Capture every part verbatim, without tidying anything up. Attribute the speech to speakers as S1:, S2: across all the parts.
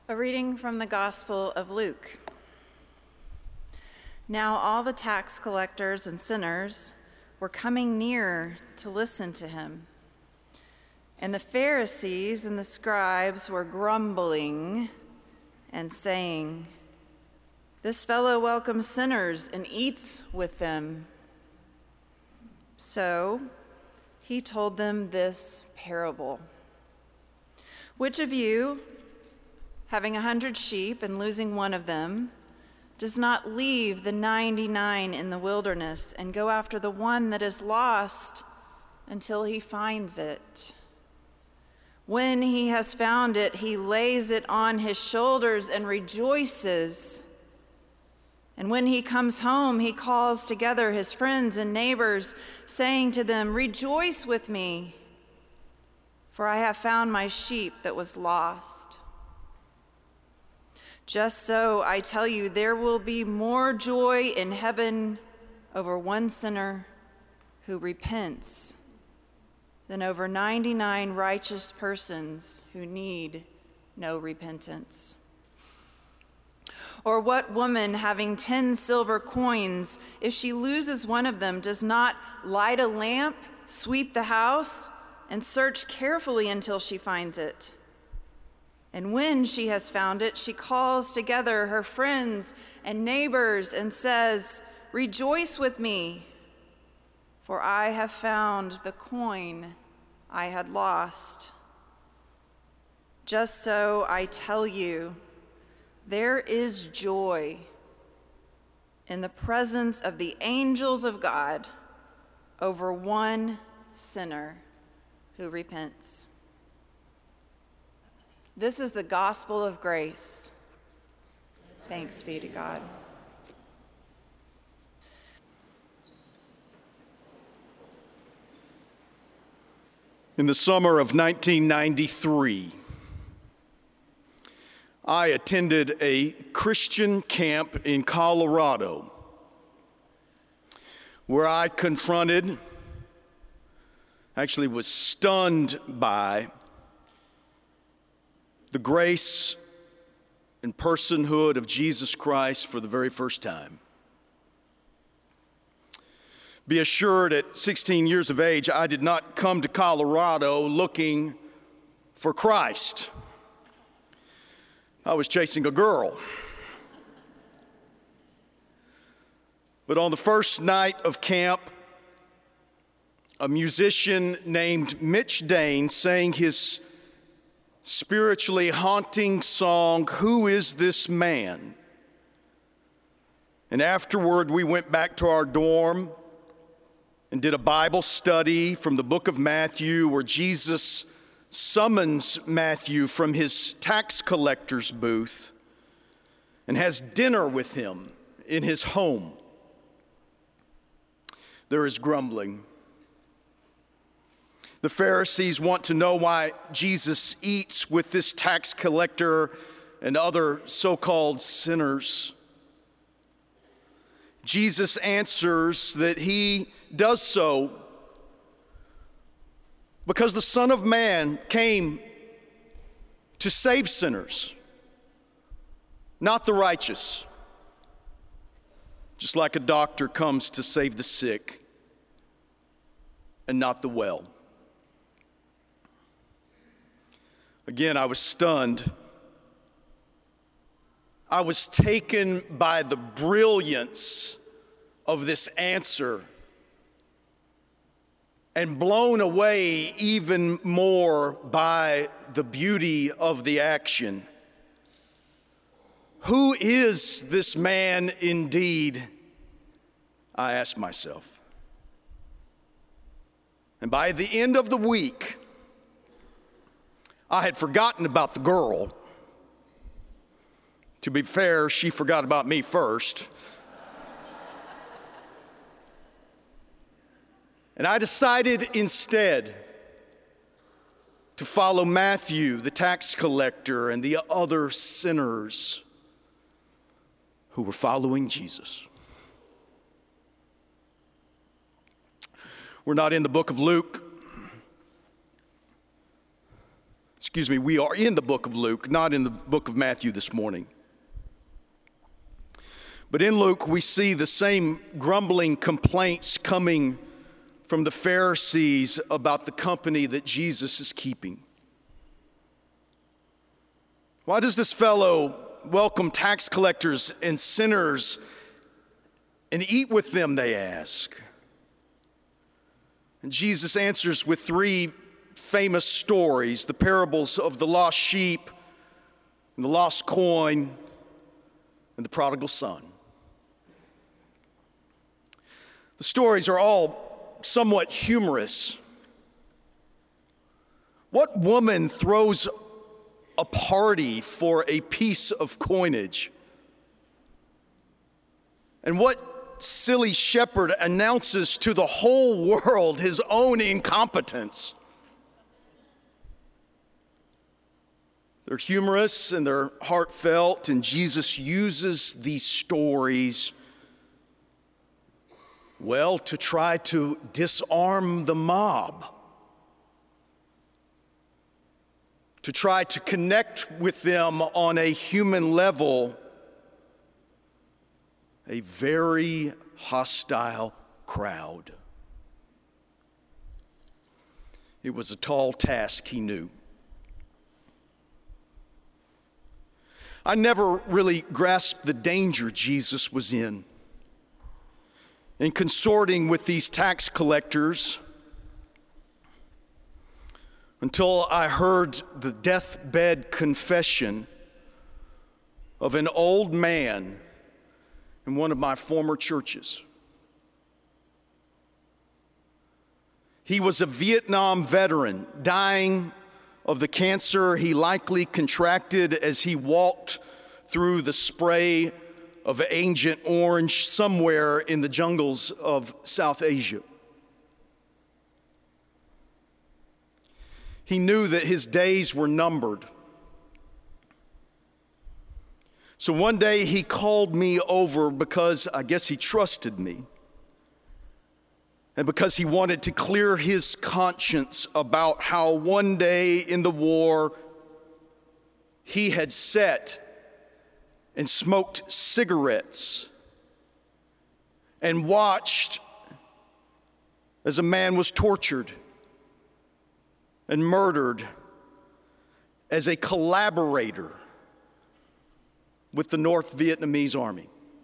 S1: A reading from the Gospel of Luke. Now all the tax collectors and sinners were coming near to listen to him. And the Pharisees and the scribes were grumbling and saying, "This fellow welcomes sinners and eats with them." So he told them this parable. Which of you, having a hundred sheep and losing one of them, does not leave the ninety-nine in the wilderness and go after the one that is lost until he finds it? When he has found it, he lays it on his shoulders and rejoices. And when he comes home, he calls together his friends and neighbors, saying to them, "Rejoice with me, for I have found my sheep that was lost." Just so, I tell you, there will be more joy in heaven over one sinner who repents than over ninety-nine righteous persons who need no repentance. Or what woman, having ten silver coins, if she loses one of them, does not light a lamp, sweep the house, and search carefully until she finds it? And when she has found it, she calls together her friends and neighbors and says, "Rejoice with me, for I have found the coin I had lost." Just so, I tell you, there is joy in the presence of the angels of God over one sinner who repents. This is the gospel of grace. Thanks be to God.
S2: In the summer of nineteen ninety-three, I attended a Christian camp in Colorado where I confronted, actually was stunned by, the grace and personhood of Jesus Christ for the very first time. Be assured, at sixteen years of age, I did not come to Colorado looking for Christ. I was chasing a girl. But on the first night of camp, a musician named Mitch Dane sang his spiritually haunting song, "Who Is This Man?" And afterward, we went back to our dorm and did a Bible study from the book of Matthew, where Jesus summons Matthew from his tax collector's booth and has dinner with him in his home. There is grumbling. The Pharisees want to know why Jesus eats with this tax collector and other so-called sinners. Jesus answers that he does so because the Son of Man came to save sinners, not the righteous, just like a doctor comes to save the sick and not the well. Again, I was stunned. I was taken by the brilliance of this answer and blown away even more by the beauty of the action. Who is this man indeed? I asked myself. And by the end of the week, I had forgotten about the girl. To be fair, she forgot about me first. And I decided instead to follow Matthew, the tax collector, and the other sinners who were following Jesus. We're not in the book of Luke. Excuse me, we are in the book of Luke, not in the book of Matthew this morning. But in Luke, we see the same grumbling complaints coming from the Pharisees about the company that Jesus is keeping. Why does this fellow welcome tax collectors and sinners and eat with them, they ask? And Jesus answers with three famous stories, the parables of the lost sheep, and the lost coin, and the prodigal son. The stories are all somewhat humorous. What woman throws a party for a piece of coinage? And what silly shepherd announces to the whole world his own incompetence? They're humorous and they're heartfelt, and Jesus uses these stories, well, to try to disarm the mob, to try to connect with them on a human level, a very hostile crowd. It was a tall task, he knew. I never really grasped the danger Jesus was in. In consorting with these tax collectors, until I heard the deathbed confession of an old man in one of my former churches. He was a Vietnam veteran, dying of the cancer he likely contracted as he walked through the spray of Agent Orange somewhere in the jungles of South Asia. He knew that his days were numbered. So one day he called me over because I guess he trusted me, and because he wanted to clear his conscience about how one day in the war he had sat and smoked cigarettes and watched as a man was tortured and murdered as a collaborator with the North Vietnamese army.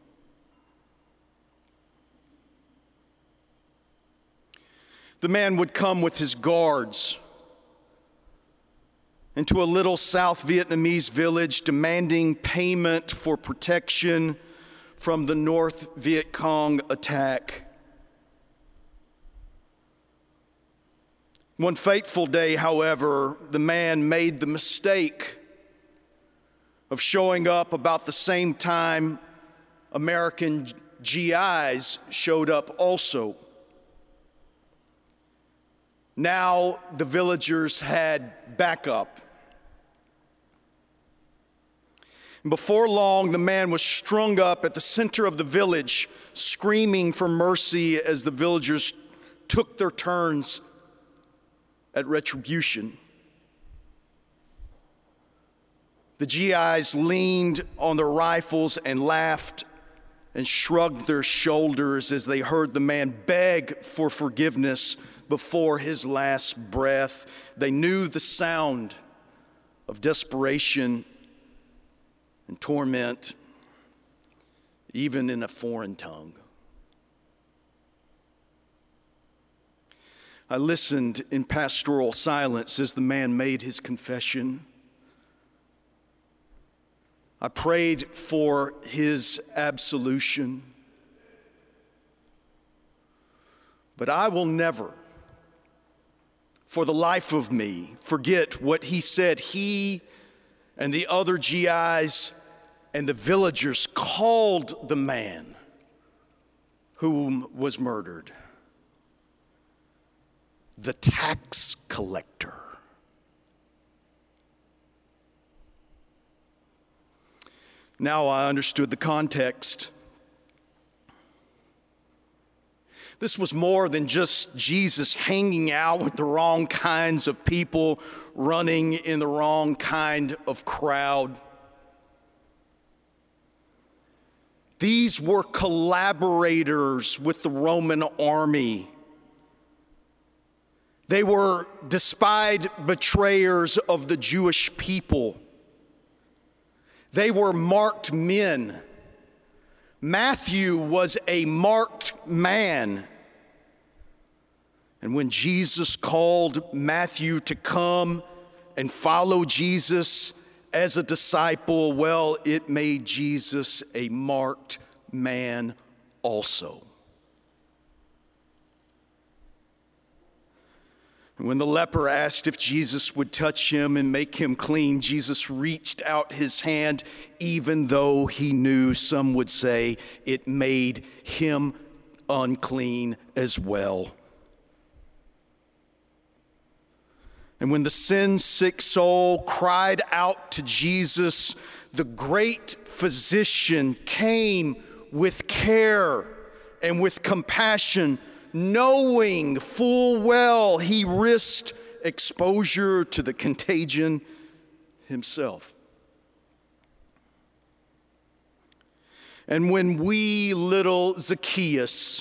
S2: The man would come with his guards into a little South Vietnamese village demanding payment for protection from the North Viet Cong attack. One fateful day, however, the man made the mistake of showing up about the same time American G Is showed up also. Now the villagers had backup. And before long, the man was strung up at the center of the village, screaming for mercy as the villagers took their turns at retribution. The G Is leaned on their rifles and laughed and shrugged their shoulders as they heard the man beg for forgiveness before his last breath. They knew the sound of desperation and torment, even in a foreign tongue. I listened in pastoral silence as the man made his confession. I prayed for his absolution. But I will never, for the life of me, forget what he said he and the other G Is and the villagers called the man whom was murdered: the tax collector. Now I understood the context. This was more than just Jesus hanging out with the wrong kinds of people, running in the wrong kind of crowd. These were collaborators with the Roman army. They were despised betrayers of the Jewish people. They were marked men. Matthew was a marked man. And when Jesus called Matthew to come and follow Jesus as a disciple, well, it made Jesus a marked man also. And when the leper asked if Jesus would touch him and make him clean, Jesus reached out his hand, even though he knew, some would say, it made him unclean as well. And when the sin-sick soul cried out to Jesus, the great physician came with care and with compassion, knowing full well he risked exposure to the contagion himself. And when wee little Zacchaeus,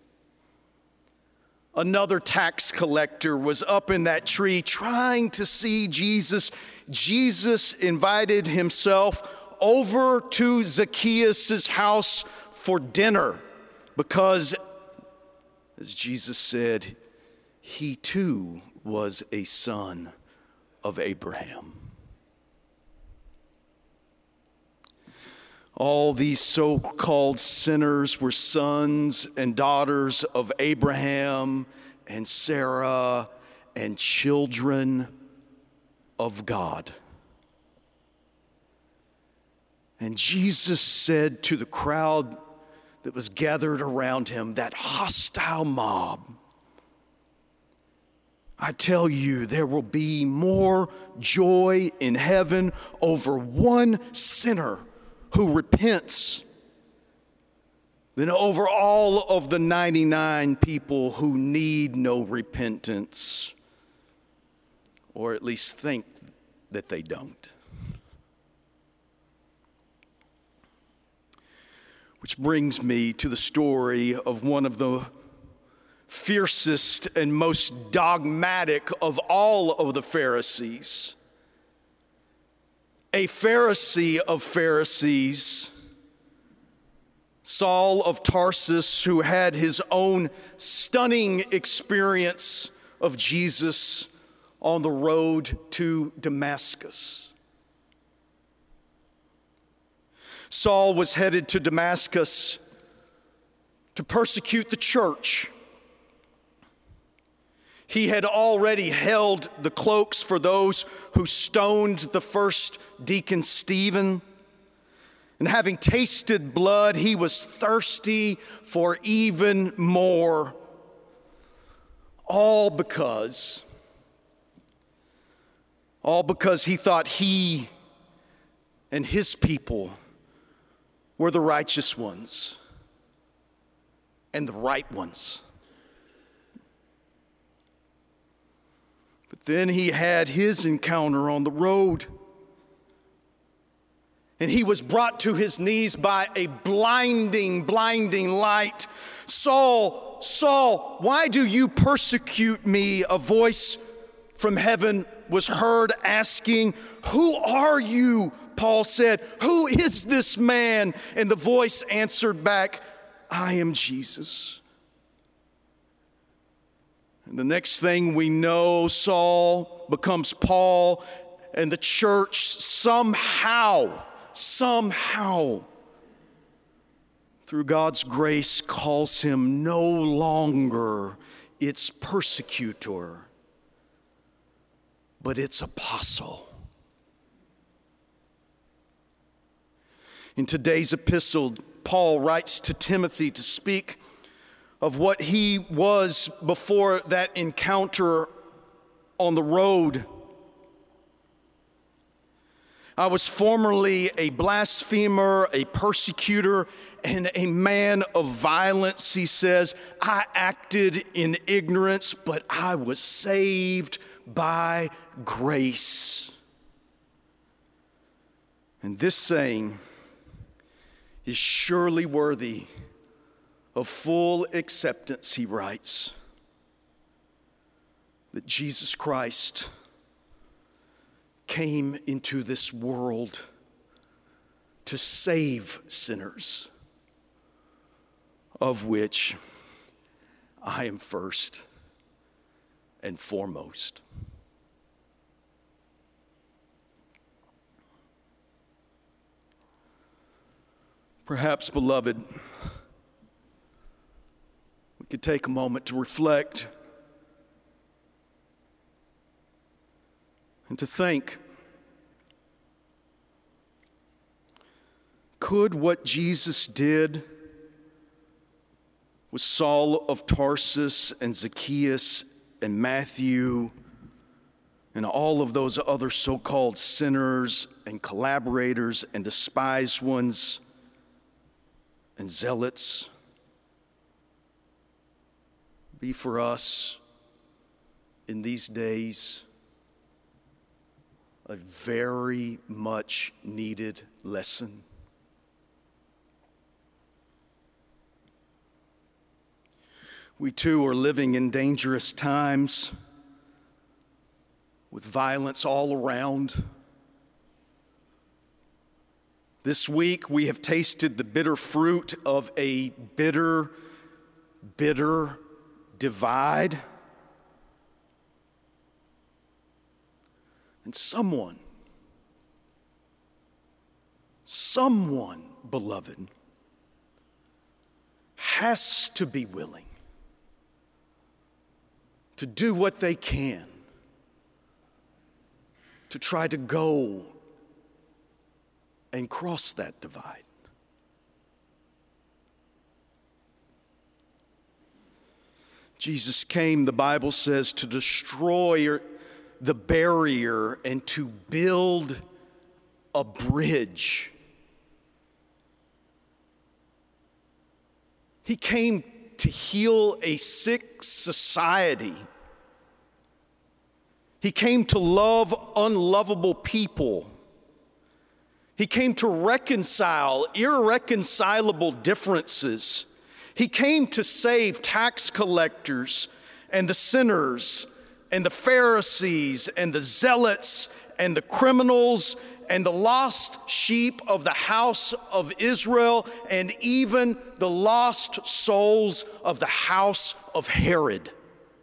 S2: another tax collector, was up in that tree trying to see Jesus, Jesus invited himself over to Zacchaeus' house for dinner because, as Jesus said, he too was a son of Abraham. All these so-called sinners were sons and daughters of Abraham and Sarah and children of God. And Jesus said to the crowd that was gathered around him, that hostile mob, I tell you, there will be more joy in heaven over one sinner who repents than over all of the ninety-nine people who need no repentance, or at least think that they don't. Which brings me to the story of one of the fiercest and most dogmatic of all of the Pharisees. A Pharisee of Pharisees, Saul of Tarsus, who had his own stunning experience of Jesus on the road to Damascus. Saul was headed to Damascus to persecute the church. He had already held the cloaks for those who stoned the first deacon Stephen. And having tasted blood, he was thirsty for even more. All because, all because he thought he and his people were the righteous ones and the right ones. But then he had his encounter on the road. And he was brought to his knees by a blinding, blinding light. Saul, Saul, why do you persecute me? A voice from heaven was heard asking, who are you? Paul said, who is this man? And the voice answered back, I am Jesus. And the next thing we know, Saul becomes Paul, and the church somehow, somehow, through God's grace, calls him no longer its persecutor, but its apostle. In today's epistle, Paul writes to Timothy to speak of what he was before that encounter on the road. I was formerly a blasphemer, a persecutor, and a man of violence, he says. I acted in ignorance, but I was saved by grace. And this saying is surely worthy of full acceptance, he writes, that Jesus Christ came into this world to save sinners, of which I am first and foremost. Perhaps, beloved, we could take a moment to reflect and to think, could what Jesus did with Saul of Tarsus and Zacchaeus and Matthew and all of those other so-called sinners and collaborators and despised ones and zealots be for us in these days a very much needed lesson? We too are living in dangerous times with violence all around. This week we have tasted the bitter fruit of a bitter, bitter divide. And someone, someone, beloved, has to be willing to do what they can to try to go and cross that divide. Jesus came, the Bible says, to destroy the barrier and to build a bridge. He came to heal a sick society. He came to love unlovable people. He came to reconcile irreconcilable differences. He came to save tax collectors and the sinners and the Pharisees and the zealots and the criminals and the lost sheep of the house of Israel and even the lost souls of the house of Herod.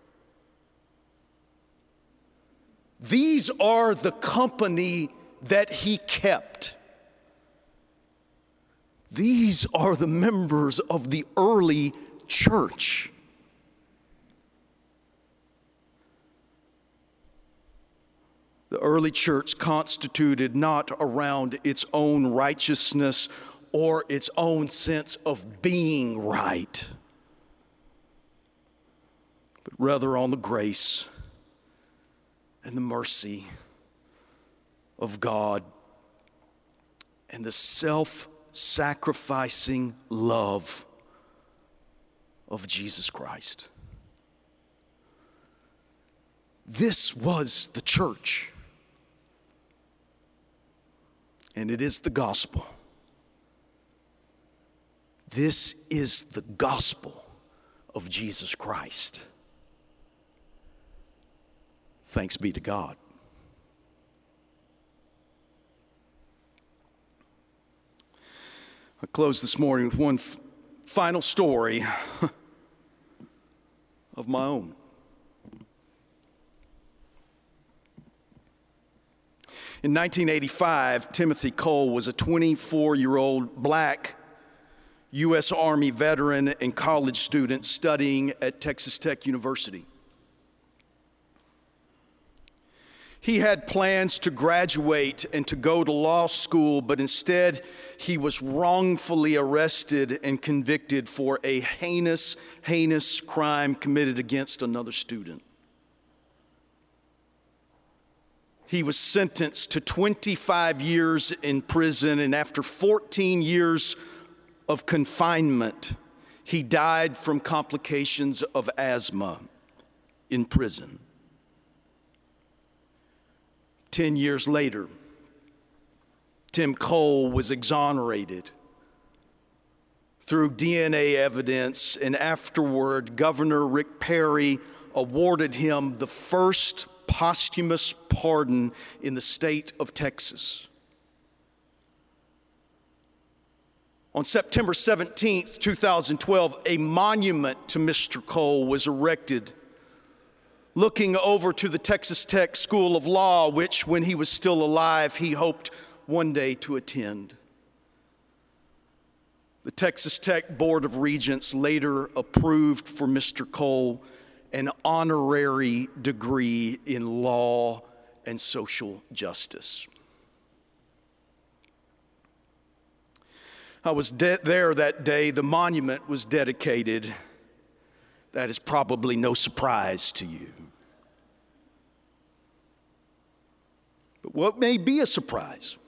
S2: These are the company that he kept. These are the members of the early church. The early church constituted not around its own righteousness or its own sense of being right, but rather on the grace and the mercy of God and the self-sacrificing love of Jesus Christ. This was the church. And it is the gospel. This is the gospel of Jesus Christ. Thanks be to God. I close this morning with one f- final story of my own. In nineteen eighty-five, Timothy Cole was a twenty-four-year-old black U S Army veteran and college student studying at Texas Tech University. He had plans to graduate and to go to law school, but instead he was wrongfully arrested and convicted for a heinous, heinous crime committed against another student. he was sentenced to twenty-five years in prison, and after fourteen years of confinement, he died from complications of asthma in prison. Ten years later, Tim Cole was exonerated through D N A evidence, and afterward, Governor Rick Perry awarded him the first posthumous pardon in the state of Texas. On September seventeenth, two thousand twelve, a monument to Mister Cole was erected, looking over to the Texas Tech School of Law, which, when he was still alive, he hoped one day to attend. The Texas Tech Board of Regents later approved for Mister Cole an honorary degree in law and social justice. I was de- there that day. The monument was dedicated. That is probably no surprise to you. But what may be a surprise?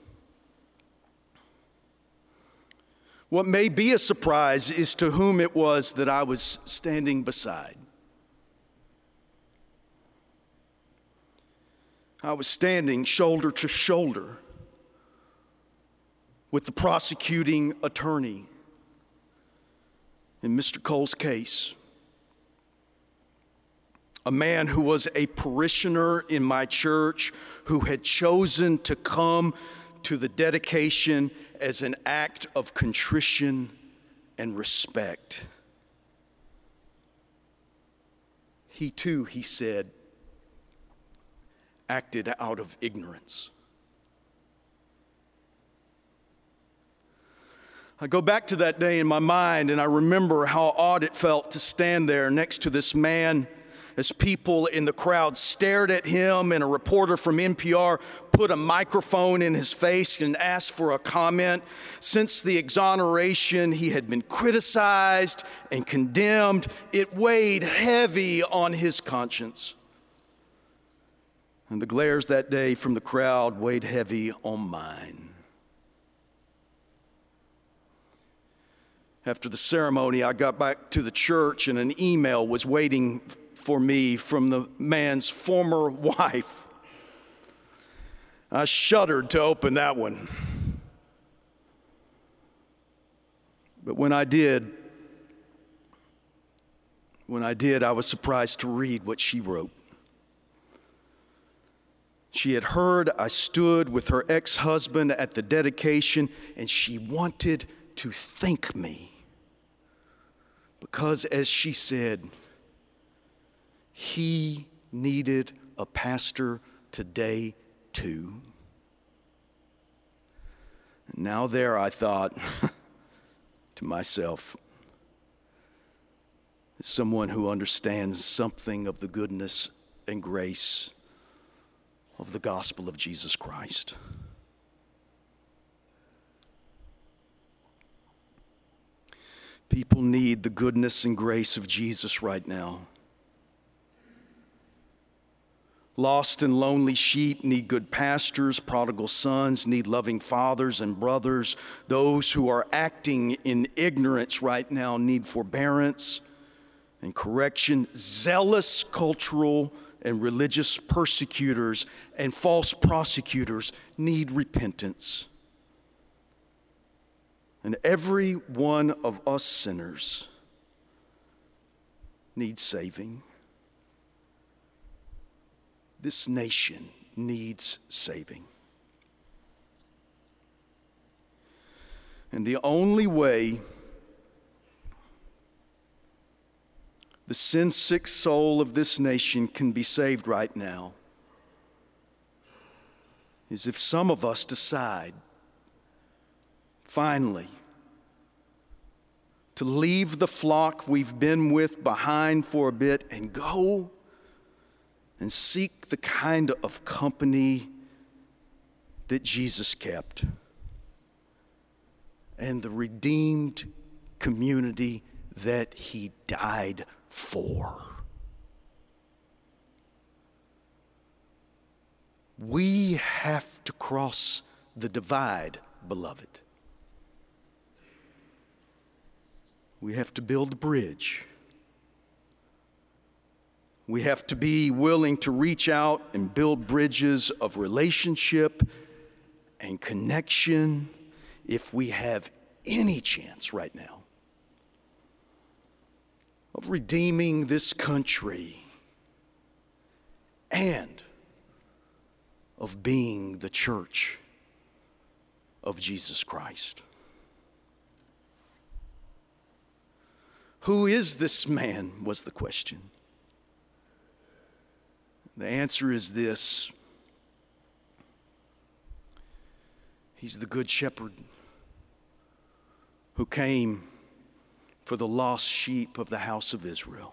S2: What may be a surprise is to whom it was that I was standing beside. I was standing shoulder to shoulder with the prosecuting attorney in Mister Cole's case, a man who was a parishioner in my church who had chosen to come to the dedication as an act of contrition and respect. He too, he said, acted out of ignorance. I go back to that day in my mind, and I remember how odd it felt to stand there next to this man as people in the crowd stared at him, and a reporter from N P R put a microphone in his face and asked for a comment. Since the exoneration, he had been criticized and condemned. It weighed heavy on his conscience. And the glares that day from the crowd weighed heavy on mine. After the ceremony, I got back to the church, and an email was waiting for me from the man's former wife. I shuddered to open that one. But when I did, when I did, I was surprised to read what she wrote. She had heard I stood with her ex-husband at the dedication, and she wanted to thank me because, as she said, he needed a pastor today too. And now there, I thought to myself, as someone who understands something of the goodness and grace of the gospel of Jesus Christ. People need the goodness and grace of Jesus right now. Lost and lonely sheep need good pastors. Prodigal sons need loving fathers and brothers. Those who are acting in ignorance right now need forbearance and correction. Zealous cultural and religious persecutors and false prosecutors need repentance. And every one of us sinners needs saving. This nation needs saving. And the only way the sin-sick soul of this nation can be saved right now is if some of us decide, finally, to leave the flock we've been with behind for a bit and go and seek the kind of company that Jesus kept and the redeemed community that he died for. We have to cross the divide, beloved. We have to build the bridge. We have to be willing to reach out and build bridges of relationship and connection if we have any chance right now of redeeming this country and of being the church of Jesus Christ. Who is this man, was the question. The answer is this: he's the good shepherd who came for the lost sheep of the house of Israel.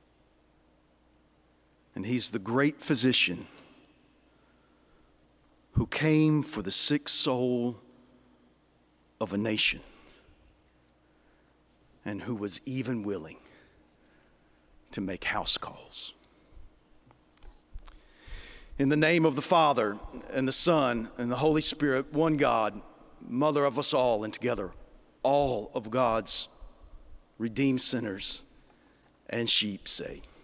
S2: And he's the great physician who came for the sick soul of a nation, and who was even willing to make house calls. In the name of the Father, and the Son, and the Holy Spirit, one God, mother of us all, and together, all of God's redeemed sinners and sheep say,